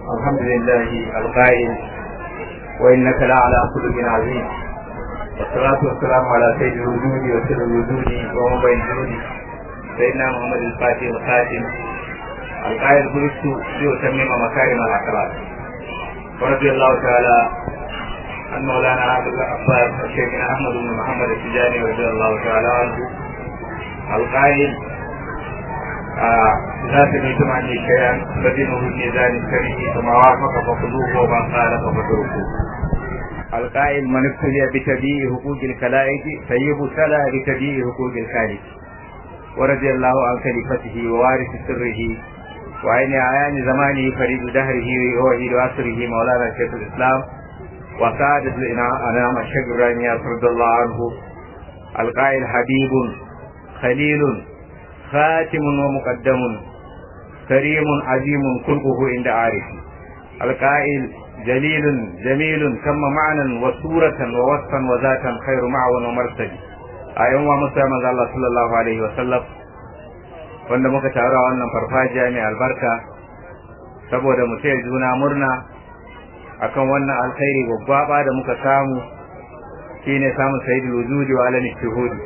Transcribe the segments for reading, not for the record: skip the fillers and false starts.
الحمد لله القائل وإنك لعلى خلق عظيم، والصلاة والسلام على سيد الوجود وسر الوجود ومبين الجود سيدنا محمد الفاتح الخاتم القائل بلست لأتمم مكارم الأخلاق. ورضي الله تعالى عن مولانا عبد العباس شيخنا أحمد بن محمد التجاني رضي الله تعالى عنه القائل لا سمعتم عني شيئا فدينه الميزان الكريم فما وافق فخذوه وما خالف فتركوه. القائل من ابتلي بتبيع حقوق الخلائق فيبتلى بتبيع حقوق الخالق. ورضي الله عن خليفته ووارث سره وعين اعيان زمانه فريد دهره ووحيد عصره مولانا شيخ الاسلام وسعادة الانام الشيخ ابراهيم رضي الله عنه القائل حبيب خليل خاتم ومقدم كريم عظيم خلقه عند عارف. القائل جليل جميل ثم معنى وصورة ووصفا وذاتا خير معون ومرسل. أيوة مسلم الله صلى الله عليه وسلم wanda muka taru a wannan farfajiya mai albarka saboda mu taya juna murna akan wannan alkhairi gwaggwaba da muka samu shine samun sayyidul wujudi wa alani shuhudi.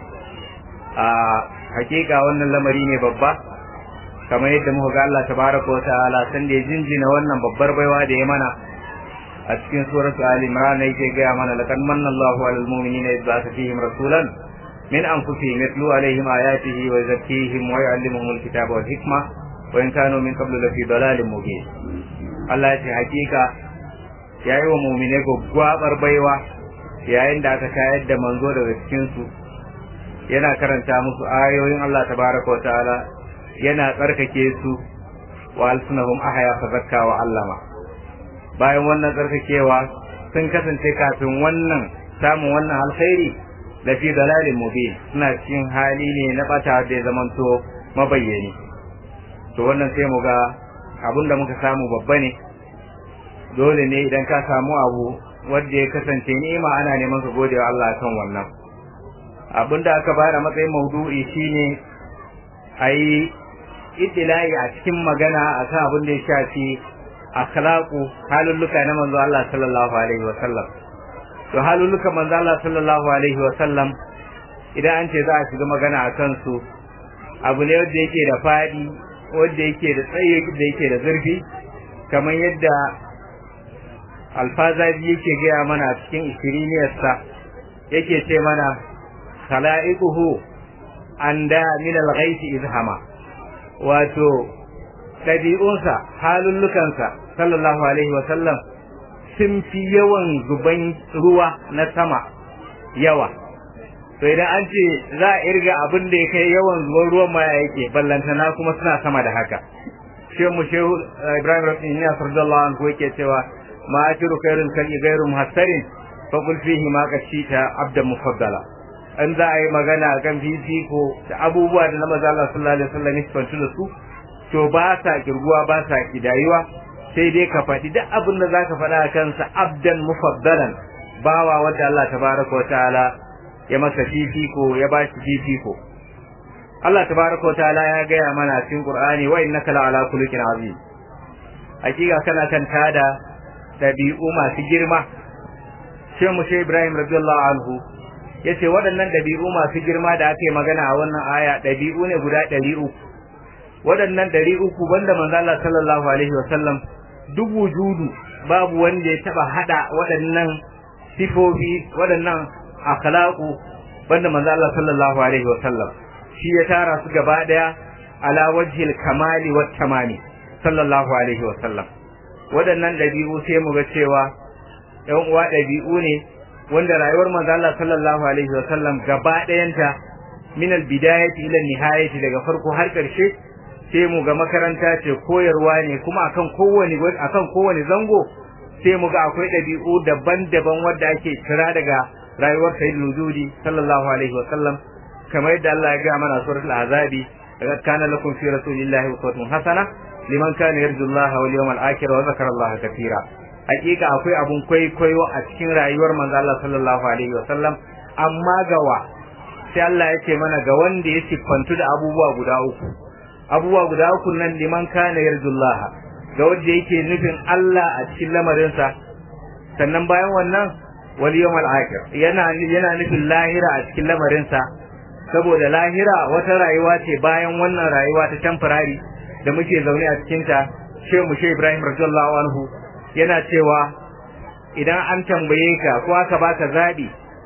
A hakika wannan lamari ne babba kamar yadda muka ga Allah tabaraka wa ta'ala san da ya jinjina wannan babbar baiwa da ya mana a cikin suratul ali imran yake ga mana laqad manna Allahu 'alal mu'minina idh ba'atha fihim rasulan min anfusihim yatlu 'alayhim ayatihi wa yuzakkihim wa yu'allimuhumul kitaba wal hikma wa in kanu min qablu lafi dalalin mubin. Allah ya ce hakika yayi wa mu'mine gwaggwabar baiwa yayin da aka tayar da manzo daga cikin su yana karanta musu ayoyin Allah tabaraka wa ta'ala yana tsarkake su wa alsunahum ahya fa zakka wa allama. Bayan wannan tsarkakewa sun kasance kafin wannan samun wannan alkhairi da fi dalalin mubin, suna cikin hali ne na bata da ya zamanto mabayyani. To wannan sai mu ga abinda muka samu babba ne, dole ne idan ka samu abu wanda ya kasance ni'ima ana neman ka gode wa Allah kan wannan. Abinda aka bada matsayin maudu'i shine ayi idilai a cikin magana akan abin da ya shafi akhlaqu halulluka na manzo Allah sallallahu alaihi wa sallam. To halulluka manzo Allah sallallahu alaihi wa sallam idan an ce za a shiga magana akan su abu ne wanda yake da fadi, wanda yake da tsayi, da yake da zurfi, kamar yadda alfazaji yake gaya mana a cikin ishiriniyarsa yake ce mana khala'iquhu anda min al-ghayth izhama, wato dabi'unsa halullukansa sallallahu alaihi wa sallam sun fi yawan zuban ruwa na sama yawa. To idan an ce za a irga abin da ya kai yawan zuban ruwan ma yake ballantana kuma suna sama da haka. Shehu Ibrahim Rafi'iyya radiyallahu anhu yake cewa ma ajiru khairul kalbi ghairu muhassarin fa qul fihi ma qashita abdan mufaddala. An za a yi magana kan fifiko da abubuwa da na maza Allah sallallahu alaihi wasallam ya fantu da su, to ba sa kirguwa ba sa kidayuwa, sai dai ka faɗi duk abin da zaka faɗa a kansa abdan mufaddalan, bawa wanda Allah tabaraka wa ta'ala ya masa fifiko, ya ba shi fifiko. Allah tabaraka wa ta'ala ya gaya mana cikin Qur'ani wa innaka la'ala khuluqin azim. Hakika kana kan tada dabi'u masu girma. Shehu Ibrahim radiyallahu anhu yace waɗannan dabi'u masu girma da aka yi magana a wannan aya dabi'u ne guda 300. Waɗannan 300 banda manzo Allah sallallahu alaihi wasallam duk wujudu babu wanda ya taba hada waɗannan sifofi, waɗannan akhlaqu banda manzo Allah sallallahu alaihi wasallam. Shi ya tara su gaba daya ala wajhil kamali wat tamami sallallahu alaihi wasallam. Waɗannan dabi'u sai mu ga cewa ɗan uwa dabi'u ne wanda rayuwar manzo Allah sallallahu alaihi wasallam gaba dayanta min al-bidayati ila nihayati daga farko har ƙarshe sai mu ga makaranta ce, koyarwa ne, kuma akan kowane zango sai mu ga akwai dabi'u daban-daban wanda ake kira daga rayuwar sayyidul wujudi sallallahu alaihi wasallam, kamar yadda Allah ya ga mana suratul azabi, laqad kana lakum fi rasulillahi uswatun hasana liman kana yarju Allah wal yawmal akhir wa zakara Allah katira. Hakika akwai abun kwaikwayo a cikin rayuwar manzo Allah sallallahu alaihi wasallam, amma gawa sai Allah ya ce mana ga wanda ya siffantu da abubuwa guda uku nan liman kana yarjullaha ga wanda yake nufin Allah a cikin lamarinsa. Sannan bayan wannan wal yawmal akhir yana nufin lahira a cikin lamarinsa, saboda lahira wata rayuwa ce bayan wannan rayuwa ta temporary da muke zaune a cikin ta. Shehu Ibrahim radiyallahu anhu yana cewa idan an tambaye ka ko aka baka zabi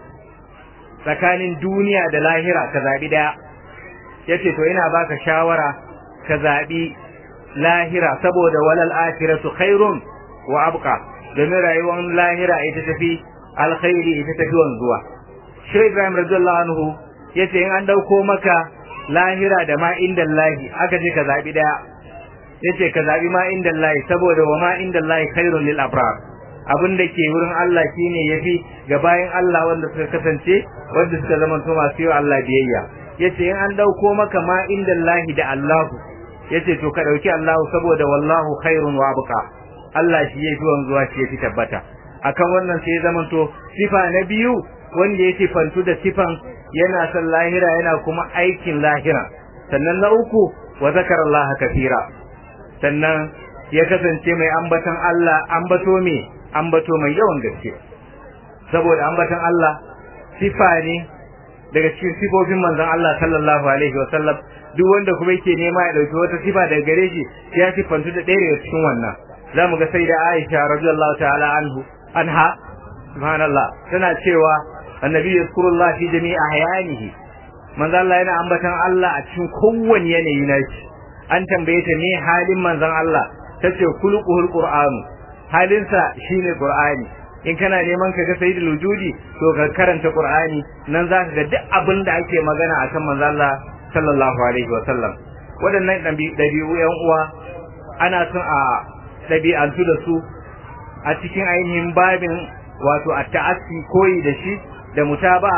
tsakanin duniya da lahira ka zabi daya, yace to ina baka shawara ka zabi lahira, saboda walal akhiratu khairun wa abqa, domin rayuwar lahira ita tafi alkhairi, ita tafi wanzuwa. Shehu Ibrahim radiyallahu anhu yace in an dauko maka lahira da ma indallahi aka ce ka zabi daya, yace ka zabi ma indallahi, saboda wa ma indallahi khairun lil abrar, abin da ke wurin Allah shine yafi ga bayan Allah wanda suka kasance wanda suka zama to masu yi Allah biyayya. Yace in an dauko maka ma indallahi da Allah, yace to ka dauki Allah, saboda wallahu khairun wa abqa, Allah shi yafi wanzuwa, shi yafi tabbata. Akan wannan sai zaman to sifa na biyu wanda yake fantu da sifan yana son lahira yana kuma aikin lahira. Sannan na uku wa zakarallaha kathira, sannan ya kasance mai ambaton Allah, ambato mai yawan gaske, saboda ambaton Allah sifa ne daga cikin sifofin manzon Allah sallallahu alaihi wasallam. Duk wanda kuma yake nema ya dauki wata sifa daga gare shi ya sifantu da ɗaya daga cikin wannan. Zamu ga sayyida Aisha radiyallahu ta'ala anha subhanallah tana cewa annabi yazkurullah fi jami'i ahyanihi, manzon Allah yana ambaton Allah a cikin kowanne yanayi nashi. An tambaye ta me halin manzon Allah, tace kulquhul qur'anu, halinsa shine qur'ani. In kana neman ka ga sayyidul wujudi to ka karanta qur'ani, nan zaka ga duk abin da ake magana akan manzon Allah sallallahu alaihi wa sallam. Wadannan dabi'u yan uwa ana son a dabi'antu da su a cikin ainihin babin wato at-ta'assi, koyi da shi da mutaba'a,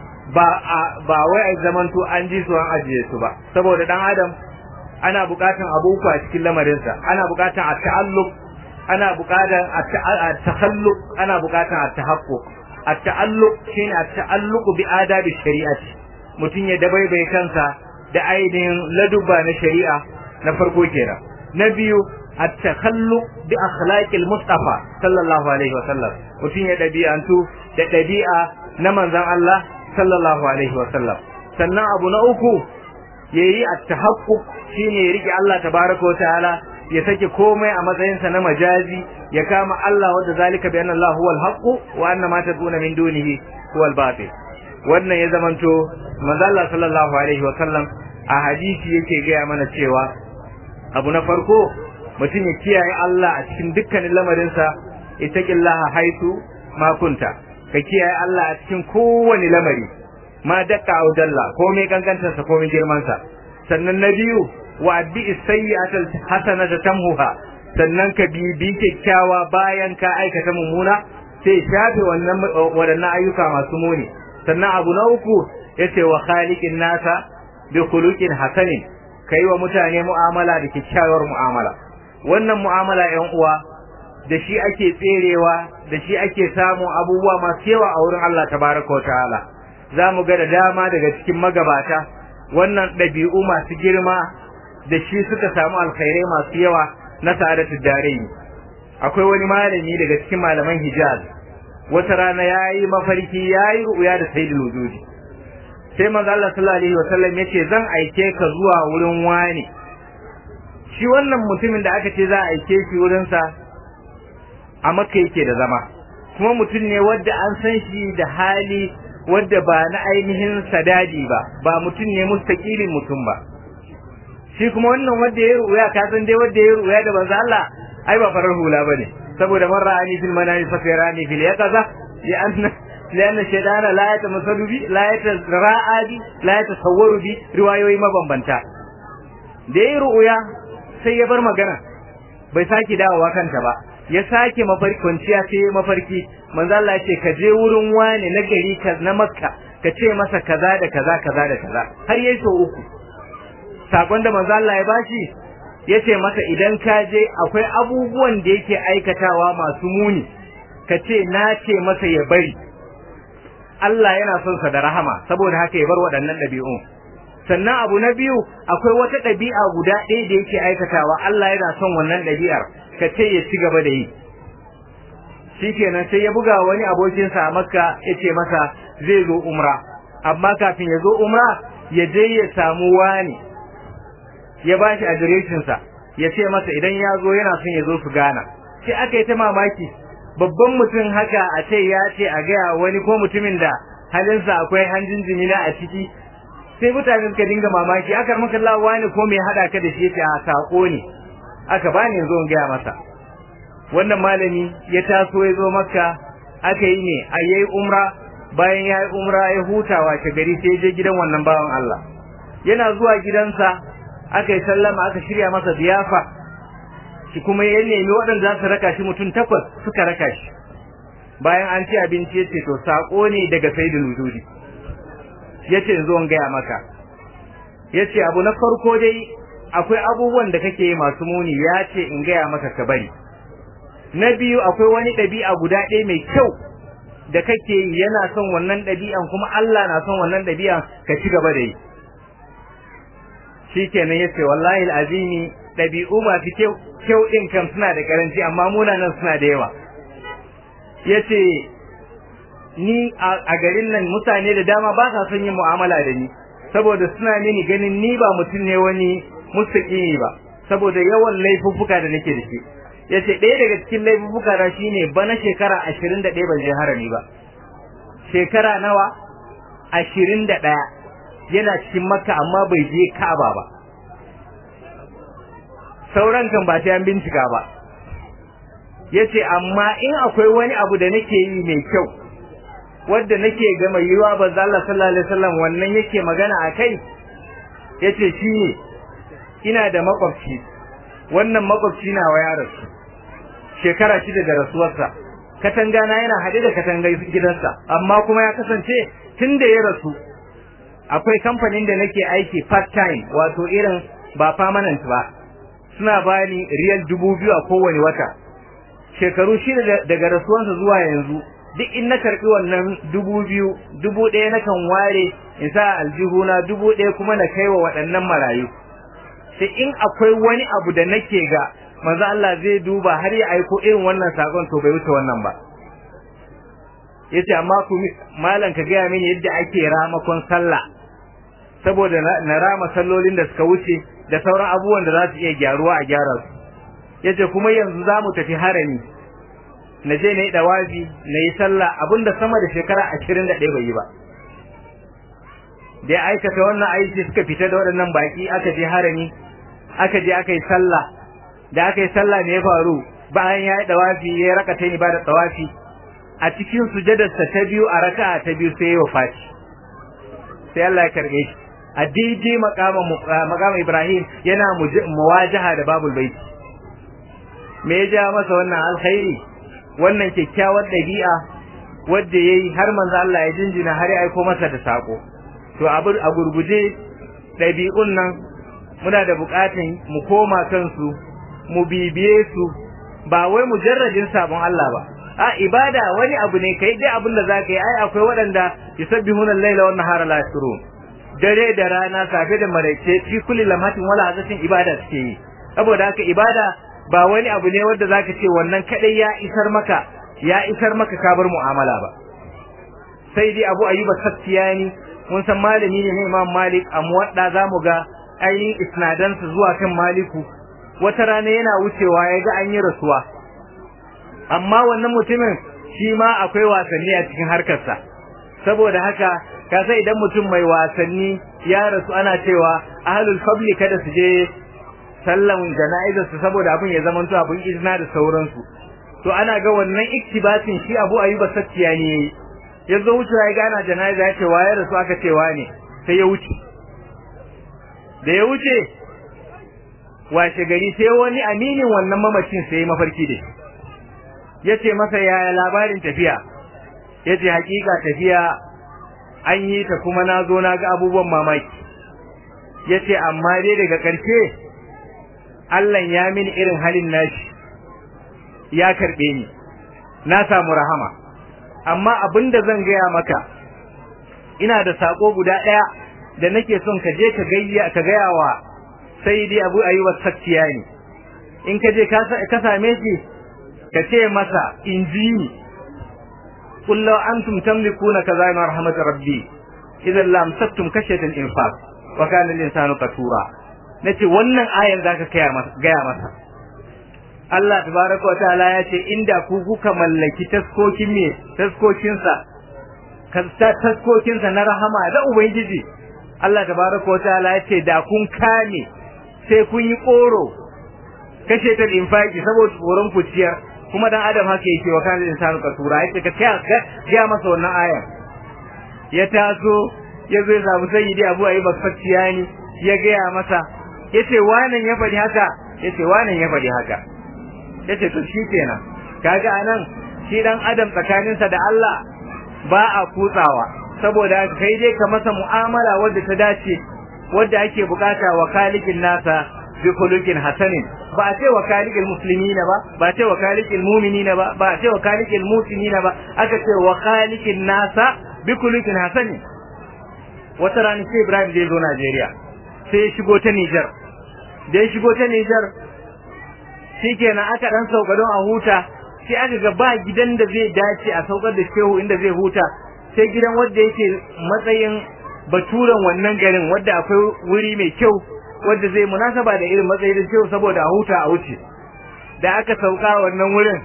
ba wai a zamanto an ji su an ajiye su ba, saboda dan adam ana bukatan abubuwa a cikin lamarinsa, ana bukatan at-ta'alluq, ana bukatan at-takhalluq, ana bukatan at-tahaqquq. At-ta'alluq shine at-ta'alluq bi adabi shari'ati, mutun ya dabaibai kansa da ainihin ladubba na shari'a na farko kenan. Na biyu at-takhalluq bi akhlaqil mustafa sallallahu alaihi wa sallam, mutun ya dabi'antu da dabi'a na manzon Allah sallallahu alaihi wa sallam. Sannan abu na uku yayi at-tahaqquq, shine ya rike Allah tabaaraka wa ta'ala, ya sake komai a matsayinsa na majazi, ya kama Allah wanda zalika bi anna Allah huwal haqq wa anna ma tad'una min dunihi huwal batil. Wannan ya zamanto manzo Allah sallallahu alaihi wa sallam a hadisi yake gaya mana cewa abu na farko mutum ya kiyaye Allah a cikin dukkanin lamarinsa, ittaqillaha haitu ma kunta, ka kiyaye Allah a cikin kowane lamari, ma dakka au dalla, komai kankantarsa komai girmansa. Sannan na biyu wa bi sayyi'atul hasanata tamhuha, sannan ka bibi kyakkyawa bayan ka aikata mummuna sai shafe waɗannan ayyuka masu muni. Sannan abu na uku yace wa khaliqin nasa bi khuluqin hasanin, kai wa mutane mu'amala da kyakkyawar mu'amala. Wannan mu'amala ƴan uwa da shi ake tserewa, da shi ake samu abubuwa masu yawa a wurin Allah tabaraka wa ta'ala. Zamu ga da dama daga cikin magabata wannan ɗabi'u masu girma da shi suka samu alkhairai masu yawa na sa'adatul darain. Akwai wani malami daga cikin malaman Hijaz, wata rana yayi mafarki, yayi ru'ya da sayyidul wujudi. Sai manzo Allah sallallahu alaihi wasallam yace zan aike ka zuwa wurin wani. Shi wannan mutumin da aka ce za a aike shi wurin sa a Makka yake da zama, kuma mutum ne wanda an san shi da hali wanda ba na ainihin sadadi ba mutum ne mustaqilin mutum ba. Shi kuma wannan wanda ya ruya, ka san dai wanda ya ruya da manzo Allah ai ba farar hula bane, saboda man ra'ani fil manami fa yarani fil yaqaza لأن الشيطان لا يتمثل بي لا يتراءى بي لا يتصور بي روايوي mabambanta. Da yayi ru'ya sai ya bar magana, bai saki dawowa kanta ba, ya sake mafarki, kwanciya sai mafarki. Manzo Allah ya ce ka je wurin wani na gari na Makka, ka ce masa kaza da kaza kaza da kaza, har yayi so uku. Sakon da manzo Allah ya bashi yace masa idan ka je akwai abubuwan da yake aikatawa masu muni, ka ce na ce masa ya bari, Allah yana son sa da rahama, saboda haka ya bar waɗannan ɗabi'u. sannan abu na biyu akwai wata ɗabi'a guda ɗaya da yake aikatawa Allah yana son wannan ɗabi'ar ka ce ya ci gaba da yi shikenan sai ya buga wani abokinsa a Makka ya ce masa zai zo umra amma kafin ya zo umra ya je ya samu wani ya bashi adireshin sa ya ce masa idan ya zo yana son ya zo su gana sai aka yi ta mamaki babban mutum haka a ce ya ce a gaya wani ko mutumin da halinsa akwai hanjin jimina a ciki sai mutane suka dinga mamaki aka maka Allah wani ko me hada ka da shi yace a sako ne aka bani yanzu in gaya masa wannan malami ya taso ya zo Makka aka yi ne ayi umra bayan ya yi umra ya hutawa ta gari sai je gidan wannan bawan Allah yana zuwa gidansa aka yi sallama aka shirya masa ziyafa shi kuma ya nemi waɗanda za su raka shi mutum 8 suka raka shi bayan an ci abinci yace to sako ne daga Sayyidul Wujudi yace zo in gaya maka yace abu na farko dai akwai abubuwan da kake masu muni yace in gaya maka ka bari na biyu akwai wani ɗabi'a guda ɗaya mai kyau da kake yana son wannan ɗabi'an kuma Allah na son wannan ɗabi'an ka ci gaba da yi shikenan yace wallahi alazimi ɗabi'u ma fi kyau din kam suna da karanci amma munanan suna da yawa yace ni a garin nan mutane da dama ba sa son yin mu'amala da ni saboda suna mini ganin ni ba mutum ne wani mustaqimi ba saboda yawan laifuffuka da nake da shi yace ɗaya daga cikin laifuffuka na shine bana shekara 21 ban je harami ba shekara nawa 21 yana cikin Makka amma bai je Ka'aba ba sauran kan ba ta yan bincika ba yace amma in akwai wani abu da nake yi mai kyau wanda nake ga mai yiwa banzo Allah sallallahu alaihi wasallam wannan yake magana akai yace shine ina da makwabci wannan makwabci na wa yaransu shekara 6 da rasuwarsa katanga na yana hade da katangar gidansa amma kuma ya kasance tunda ya rasu akwai kamfanin da nake aiki part time wato irin ba permanent ba suna bani riyal 2000 a kowane wata shekaru 6 daga rasuwarsa zuwa yanzu duk in na karbi wannan 2000 1000 na kan ware in sa aljihuna 1000 kuma na kaiwa waɗannan marayu sai in akwai wani abu da nake ga manzo Allah zai duba har ya aiko irin wannan sakon to bai wuce wannan ba yace amma ku malan ka ga mini yadda ake ramakon sallah saboda na rama sallolin da suka wuce da sauran abubuwan da za su iya gyaruwa a gyara su yace kuma yanzu za mu tafi harami na je na yi dawafi na yi sallah abinda sama da shekara 21 bai yi ba da ya aikata wannan aiki suka fita da waɗannan baki aka je harami aka je aka yi sallah da aka yi sallah ne ya faru bayan ya yi dawafi ya raka ta ibada dawafi a cikin sujadarsa ta biyu a raka'a ta biyu sai ya wafati sai Allah ya karbe shi a daidai makamin Ibrahim yana muwajaha da babul baiti me ya ja masa wannan alkhairi wannan kyakkyawar dabi'a wanda yayi har manzo Allah ya jinjina har ya aika masa da sako to a gurguje dabi'un nan muna da bukatun mu koma kansu mu bibiye su ba wai mujarradin sabon Allah ba a ibada wani abu ne kai dai abin da zaka yi ai akwai waɗanda yusabbihuna al-laila wan nahara la yasrun dare da rana safe da maraice fi kulli lamatin wala hazatin ibada suke yi saboda haka ibada ba wani abu ne wanda zaka ce wannan kadai ya isar maka ka bar mu'amala ba sai dai Abu Ayyub as-Saftiyani mun san malami ne Imam Malik a muwadda zamu ga ainihin isnadansa zuwa kan Maliku wata rana yana wucewa ya ga an yi rasuwa amma wannan mutumin shi ma akwai wasanni a cikin harkarsa saboda haka ka sai idan mutum mai wasanni ya rasu ana cewa ahlul fadli kada su je sallan jana'izar su saboda abin ya zama abin izina da sauransu to ana ga wannan iktibatin shi Abu Ayyub as-Sattiyani yayi yazo wucewa ya ga ana jana'iza ya ce waye rasu aka ce wane sai ya wuce da ya wuce washe gari sai wani aminin wannan mamacin sai mafarki da shi yace masa yaya labarin tafiya yace hakika tafiya an yi ta kuma nazo na ga abubuwan mamaki yace amma dai daga karshe Allah ya mini irin halin nashi ya karbe ni na samu rahama amma abinda zan gaya maka ina da sako guda daya da nake son ka je ka gaya wa sayyidi Abu Ayyub as-Saktiyani in ka je ka same shi ka ce masa injini qul law antum tamlikuna kaza ma rahmat rabbi idan lam sattum kashatan infaq wa kana al-insanu qatura nace wannan ayan zaka gaya masa Allah tabaraka wa ta'ala ya ce inda ku kuka mallaki taskokinsa na rahama da ubangiji Allah tabaraka wa ta'ala ya ce da kun kame sai kun yi koro kashe ta infaki saboda tsoron kuciyar kuma dan adam haka yake wa kana insanu kasura yace ka ga masa wannan ayan ya taso ya zo ya samu sayyidi Abu Ayyub as-Saktiyani ya ga masa yace wannan ya faɗi haka yace to shikenan kaga anan shi dan adam tsakaninsa da Allah ba a kutsawa saboda kai dai ka masa mu'amala wadda ta dace wadda ake bukata wa khaliqin nasa bi khuluqin hasanin ba a ce wa khaliqil muslimina ba a ce wa khaliqil mu'minina ba a ce wa khaliqil mu'minina ba aka ce wa khaliqin nasa bi khuluqin hasanin wata rana sai Ibrahim zai zo Najeriya sai ya shigo ta Niger shikenan aka dan sauka don a huta sai aka ga ba gidan da zai dace a saukar da shehu inda zai huta sai gidan wanda yake matsayin baturan wannan garin wanda akwai wuri mai kyau wanda zai munasaba da irin matsayin shehu saboda a huta a wuce da aka sauka wannan wurin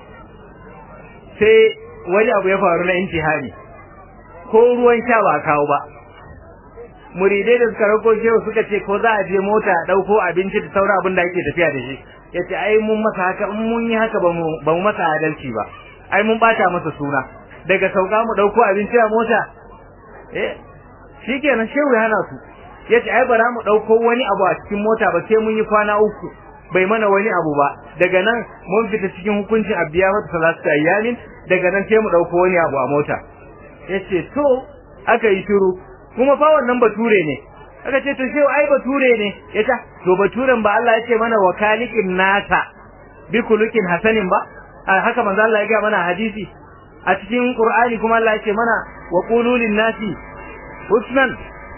sai wani abu ya faru na intihari ko ruwan sha ba kawo ba muridai da suka rako shehu suka ce ko za a je mota a dauko abinci da sauran abin da ake tafiya da shi yace ai mun masa haka in mun yi haka ba mu masa adalci ba ai mun bata masa suna daga sauka mu dauko abinci a mota shikenan shehu ya hana su yace ai bara mu dauko wani abu a cikin mota ba sai mun yi kwana uku bai mana wani abu ba daga nan mun fita cikin hukuncin abiya wata salatu ayyamin daga nan sai mu dauko wani abu a mota yace to aka yi shiru kuma fa wannan bature ne aka ce to shehu ai bature ne yace to baturen ba Allah ya ce mana wakalikin nasa bi kulukin hasanin ba haka manzo Allah ya ga mana hadisi a cikin Qur'ani kuma Allah ya ce mana wa qulu lin nasi husnan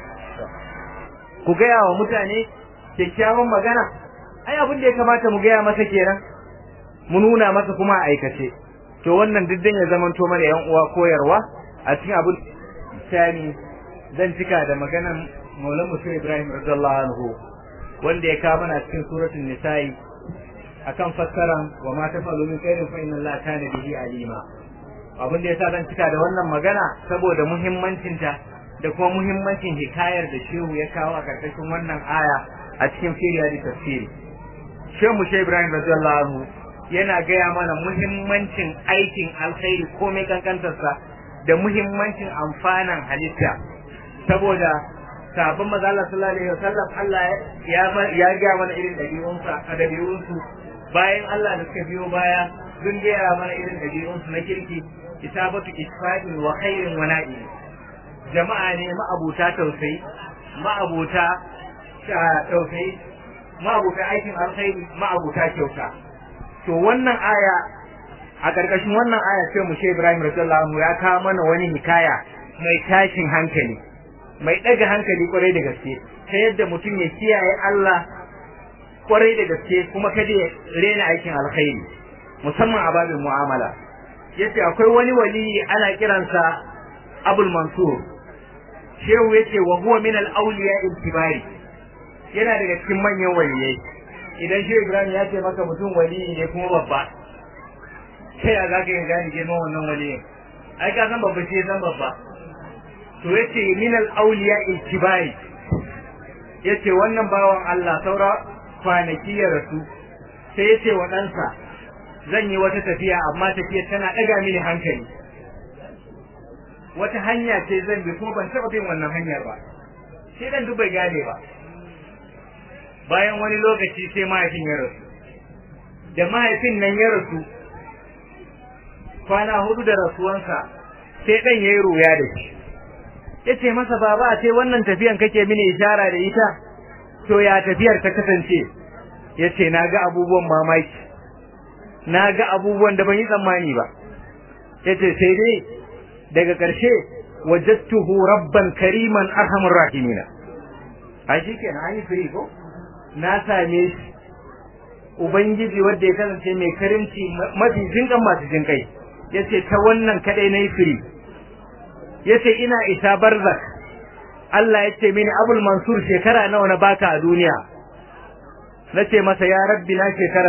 ku ga wa mutane kyakkyawan magana ai abin da ya kamata mu ga masa kenan mu nuna masa kuma a aikace to wannan diddan ya zamanto mana yan uwa koyarwa a cikin abin sani zan cika da maganan Maulana Musa Ibrahim radiyallahu anhu wanda ya kawo mana cikin suratul nisa'i akan fassaran wa ma tafalu min khairin fa inna Allaha kana bihi alima abin da yasa zan cika da wannan magana saboda muhimmancin ta da kuma muhimmancin hikayar da shehu ya kawo a karkashin wannan aya a cikin firiya da tafsiri shehu Musa Ibrahim radiyallahu anhu yana gaya mana muhimmancin aikin alkhairi komai kankantarsa da muhimmancin amfanan halitta saboda sabon maza Allah sallallahu alaihi wasallam Allah ya ga mana irin dabi'unsu bayan Allah da suka biyo baya sun ga mana irin dabi'unsu na kirki kitabatu isfa'il wa khairin wa na'i jama'a ne ma'abuta tausayi ma'abuta aikin alkhairi ma'abuta kyauta to wannan aya a karkashin wannan aya sai mu Sheikh Ibrahim radiyallahu anhu ya kawo mana wani hikaya mai tashin hankali mai daga hankali kwarai da gaske ta yadda mutum ya kiyaye Allah kwarai da gaske kuma kada ya rena aikin alkhairi musamman a babin mu'amala yace akwai wani wali ana kiransa Abul Mansur shehu yace wa huwa min al-awliya al-kibari yana daga cikin manyan waliyai idan Shehu Ibrahim ya ce maka mutum wali ne kuma babba sai ya zaka yin gani girman wannan waliyin ai ka san babba sai san babba to yace min al-awliya al-kibari yace wannan bawan Allah saura kwanaki ya rasu sai yace wa ɗansa zan yi wata tafiya amma tafiyar tana daga mini hankali wata hanya ce zan bi kuma ban taɓa bin wannan hanyar ba sai dan dubai gane ba bayan wani lokaci sai mahaifin ya rasu da mahaifin nan ya rasu kwana 4 da rasuwansa sai dan yayi ruya da shi yace masa baba sai wannan tafiyan kake mini ishara da ita to ya tafiyar ta kasance yace naga abubuwan mamaki naga abubuwan da ban yi tsammani ba yace sai dai daga ƙarshe wajadtuhu rabban kariman arhamur rahimin. a shi kenan an yi free ko na same shi ubangiji wanda ya kasance mai karimci mafi jinkan masu jinkai. yace ta wannan kadai nayi free. yace ina isa barzak Allah yace mini Abul Mansur shekara nawa na baka a duniya. nace masa ya rabbi na shekara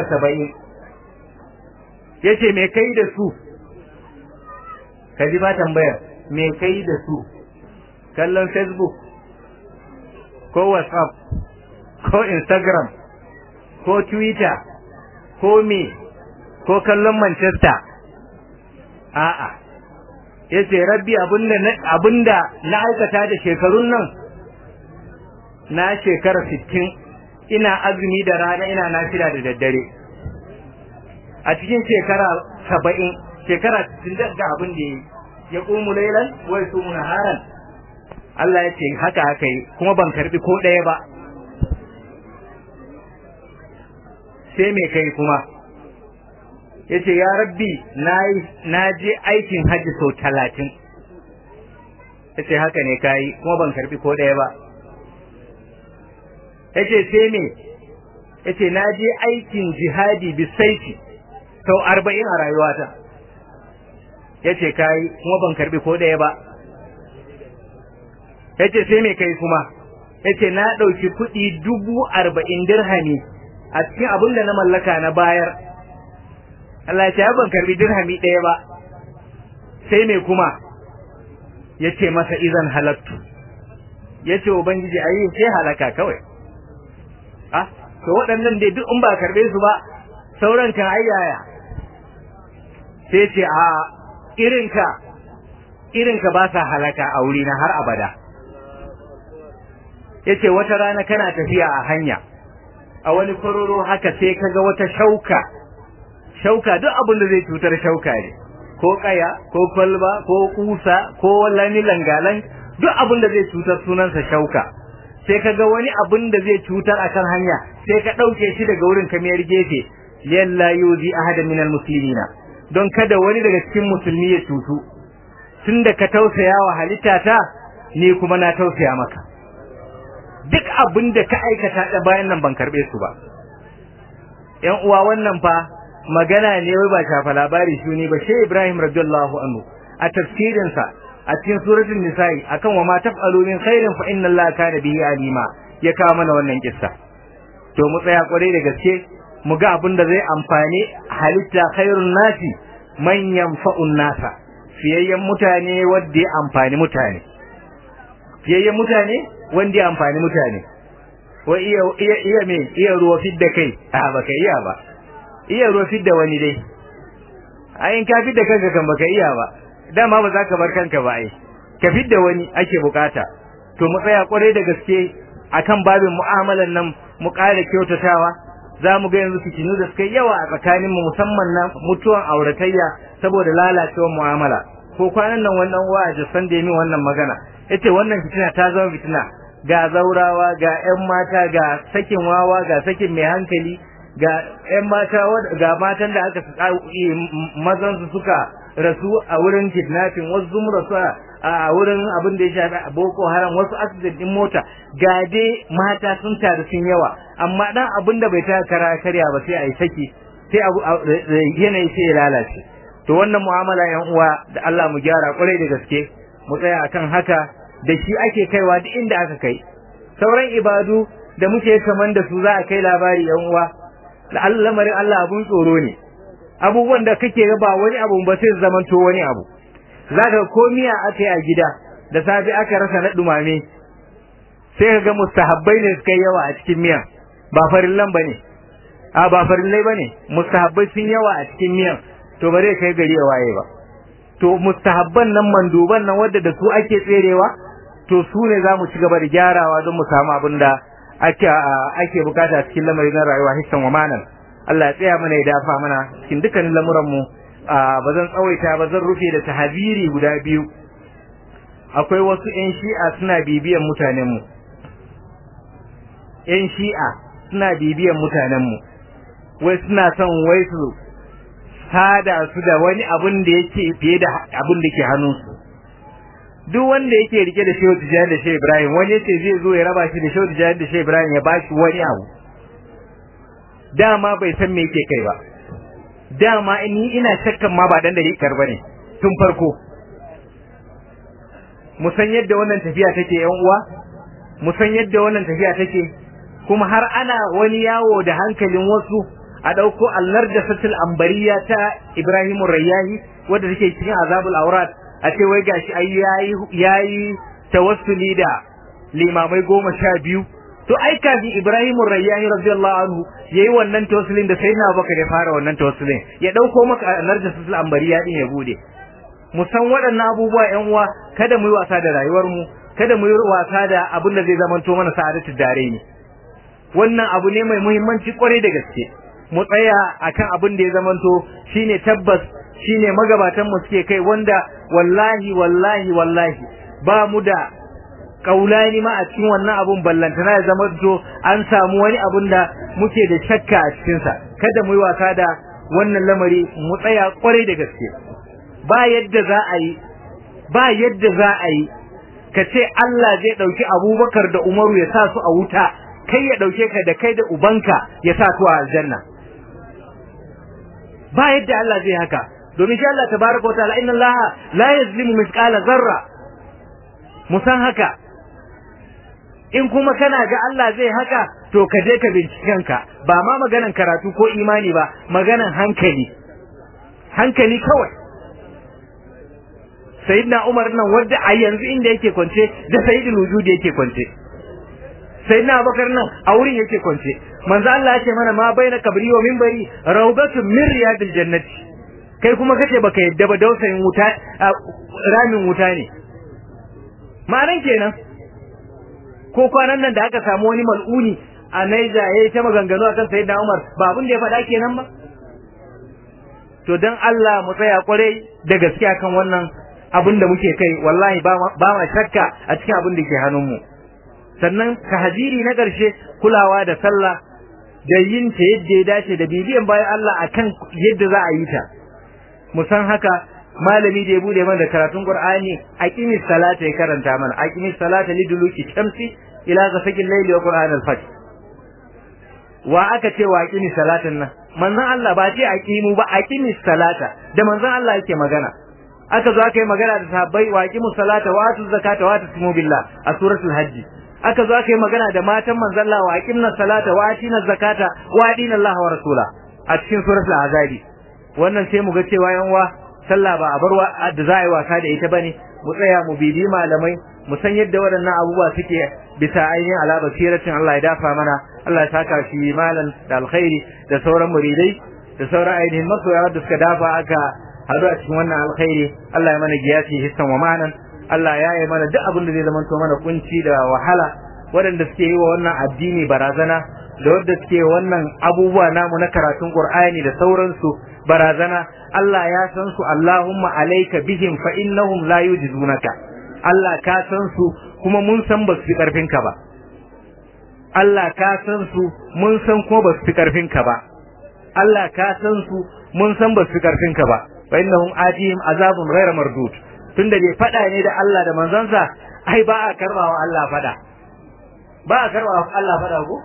70. yace me kai da su? kaji ba tambayar me kai da su? kallon Facebook ko WhatsApp ko Instagram ko Twitter ko me ko kallon Manchester? a'a yace rabbi abinda na aikata da shekarun nan na shekara 60 ina azumi da rana ina nafila da daddare. a cikin shekara 70 shekara 60 ga abin da ya qumu laylan wa yasumu naharan. Allah yace haka haka yi kuma ban karbi ko daya ba. sai me kai kuma? yace ya rabbi na je aikin haji sau 30. yace haka ne kai kuma ban karbi ko daya ba. yace sai me? yace na je aikin jihadi bisaifi sau 40 a rayuwata. yace kai kuma ban karbi ko daya ba. yace sai me kai kuma? yace na dauki kudi 40,000 dirhami a cikin abin da na mallaka na bayar. Allah ya ce ban karbi dirhami daya ba. sai me kuma? yace masa izan halattu. yace ubangiji ayi sai halaka kawai. to waɗannan dai duk in ba karbe su ba sauran kan ayyaya. sai ce a irinka ba sa halaka a wuri na har abada. yace wata rana kana tafiya a hanya a wani kororo haka sai kaga wata shauka duk abin da zai cutar shauka ne, ko kaya ko kwalba ko kusa ko lani langalan, duk abin da zai cutar sunansa shauka. sai kaga wani abin da zai cutar akan hanya sai ka dauke shi daga wurin kamar gefe, lalla yuzi ahada minal muslimina, don kada wani daga cikin musulmi ya cutu. tunda ka tausaya wa halittata ni kuma na tausaya maka. duk abin da ka aikata da bayan nan ban karbe su ba. yan uwa wannan fa magana ne wai ba shafa labari shi ne ba. Sheikh Ibrahim radiyallahu anhu a tafsirin sa a cikin suratul nisa'i akan wa ma taf'alu min khairin fa inna allaha kana bihi alima ya kawo mana wannan kissa. to mu tsaya kwarai da gaske mu ga abin da zai amfani halitta khairun nasi man yanfa'un nasa, fiyayyen mutane wanda ya amfani mutane. fiyayyen mutane wanda ya amfani mutane. wa iya ruwa fidda kai baka iya ba. iya ruwa fidda wani dai ayin ka fidda kanka kan baka iya ba, dama ba za ka bar kanka ba. ai ka fidda wani ake bukata. to mu tsaya kwarai da gaske akan babin mu'amalan nan mu ƙara kyautatawa. za mu ga yanzu fitinu da suka yawa a tsakanin mu, musamman na mutuwan auratayya saboda lalacewar mu'amala. ko kwanan nan wannan wa'azi san da yi wannan magana yace wannan fitina ta zama fitina, ga zaurawa ga ƴan mata ga sakin wawa ga sakin mai hankali ga ƴan mata ga matan da aka mazan su suka rasu a wurin kidnapping, wasu sun rasu a wurin abin da ya shafi boko haram, wasu accident din mota. ga dai mata sun taru sun yawa, amma dan abin da bai ta karya ba sai a yi saki, sai yanayi sai ya lalace. to wannan mu'amala yan uwa da Allah mu gyara kwarai da gaske, mu tsaya akan haka. da shi ake kaiwa duk inda aka kai. sauran ibadu da muke kaman da su za a kai labari yan uwa. lamarin Allah abun tsoro ne. abubuwan da kake ga ba wani abu ba sai zamanto wani abu. zaka komiya akai a gida da safi aka rasa na dumame, sai ka ga mustahabbai ne suka yawa a cikin miyan, ba farillan bane. ba farillai bane, mustahabbai sun yawa a cikin miyan. to bare kai gari ya waye ba. to mustahabban nan manduban nan wanda da su ake tserewa, to su ne zamu ci gaba da gyarawa don mu samu abin da ake bukata cikin lamarin rayuwa hissan wa manan. Allah ya tsaya mana ya dafa mana cikin dukkanin lamuran mu. ba zan tsawaita ba, zan rufe da tahziri guda biyu. akwai wasu ƴan shi'a suna bibiyan mutanen mu. ƴan shi'a suna bibiyan mutanen mu, wai suna son wai su sada su da wani abin da yake fiye da abin da ke hannunsu. duk wanda yake rike da Shehu Tijjani da Shehu Ibrahim wani yace zai zo ya raba shi da Shehu Tijjani da Shehu Ibrahim ya bashi wani abu dama bai san me yake kai ba dama ni ina shakkan ma ba dan da rikar bane tun farko mu san yadda wannan tafiya take yan uwa mu san yadda wannan tafiya take kuma har ana wani yawo da hankalin wasu a dauko al-narjasatul ambariya ta Ibrahim Rayyahi wanda take cikin azabul awrat a ce wai gashi ai yayi tawassuli da limamai 12 to ai kafin Ibrahim Rayyahi radiyallahu anhu yayi wannan tawassulin da sayyidina Abubakar ya fara wannan tawassulin ya dauko maka al-narjasatul ambariya din ya bude mu san waɗannan abubuwa ƴan uwa kada mu yi wasa da rayuwar mu kada mu yi wasa da abin da zai zamanto mana sa'adatu dare ne wannan abu ne mai muhimmanci kwarai da gaske mu tsaya akan abin da ya zamanto shine tabbas shine magabatan mu suke kai wanda wallahi ba mu da kaulani ma a cikin wannan abun ballantana ya zamanto an samu wani abun da muke da shakka a cikin sa kada mu yi wasa da wannan lamari mu tsaya kwarai da gaske ba yadda za a yi ka ce Allah zai dauki Abubakar da Umaru ya sa su a wuta kai ya dauke ka da kai da ubanka ya sa su a aljanna ba yadda Allah zai haka domin shi Allah tabaraka wa ta'ala inna Allah la yazlimu mithqala zarra musan haka in kuma kana ga Allah zai haka to ka je ka bincikenka ba ma maganan karatu ko imani ba maganan hankali kawai sayyidina Umar nan wanda a yanzu inda yake kwance da sayyidul wujud yake kwance sayyidina Abubakar nan a wurin yake kwance manzo Allah yake mana ma baina kabri wa minbari rawdatun min riyadil jannati kai kuma kace baka yadda ba dausayin wuta ramin wuta ne ma'anan kenan ko kwanan nan da aka samu wani mal'uni a Naija yayi ta maganganu akan sayyidina Umar ba abin da ya faɗa kenan ba to dan Allah mu tsaya kwarai da gaskiya kan wannan abin da muke kai wallahi ba ma shakka a cikin abin da ke hannunmu sannan tahajiri na ƙarshe kulawa da sallah da yin ta yadda ya dace da bibiyan bayan Allah akan yadda za a yi ta mu san haka malami da ya bude mana da karatun Qur'ani aqimis salata ya karanta mana aqimis salata liduluki shamsi ila ghasaqil layli wa qur'an al-fajr wa aka ce wa aqimis salatin nan manzon Allah ba ce aqimu ba aqimis salata da manzon Allah yake magana aka zo aka yi magana da sahabbai wa aqimus salata wa atuz zakata wa tasmu billah a suratul hajj aka zo aka yi magana da matan manzon Allah wa aqimnas salata wa atinaz zakata wa adina Allah wa rasula a cikin suratul azabi wannan sai mu ga cewa yanwa sallah ba a bar da za a yi wasa da ita bane mu tsaya mu bibi malamai mu san yadda waɗannan abubuwa suke bisa ainihin ala basiratin Allah ya dafa mana Allah ya saka shi malam da alkhairi da sauran muridai da sauran ainihin masoya da suka dafa aka hadu a cikin wannan alkhairi Allah ya mana giyasi hissan wa ma'anan Allah ya yi mana duk abin da zai zama to mana kunci da wahala waɗanda suke yi wa wannan addini barazana da wanda suke wannan abubuwa namu na karatun Qur'ani da sauransu barazana Allah ya san su Allahumma alayka bihim fa innahum la yujizunaka Allah ka san su kuma mun san ba su fi karfin ka ba Allah ka san su mun san ko ba su fi karfin ka ba Allah ka san su mun san ba su fi karfin ka ba fa innahum atihim azabun ghayra mardud tunda bai fada ne da Allah da manzansa ai ba a karbawa Allah fada ba a karbawa Allah fada ko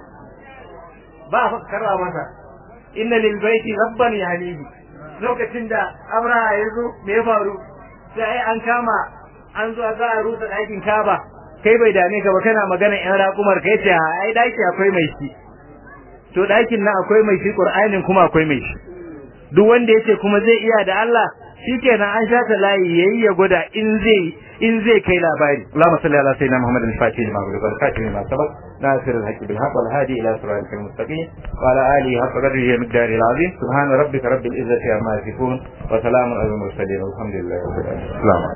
ba a karba masa inna lil baiti rabban yahlihi lokacin da Abraha ya zo me ya faru sai an kama an zo za a rusa ɗakin Kaaba kai bai dame ka ba kana magana ƴan raƙumar kai ce ai ɗaki akwai mai shi to ɗakin nan akwai mai shi Qur'anin kuma akwai mai shi duk wanda yace kuma zai iya da Allah shikenan an shata layi yayi ya gwada in zai kai labari Allahumma salli ala sayyidina Muhammad al-Fatih lima ughliqa al-Khatib lima sabaq nasir al-haqqi bil haqq wal hadi ila siratil mustaqim wa ala alihi haqqa qadrihi wa miqdarihi al-azim subhana rabbika rabbil izzati amma yasifun wa salamun alal mursalin walhamdulillahi rabbil alamin.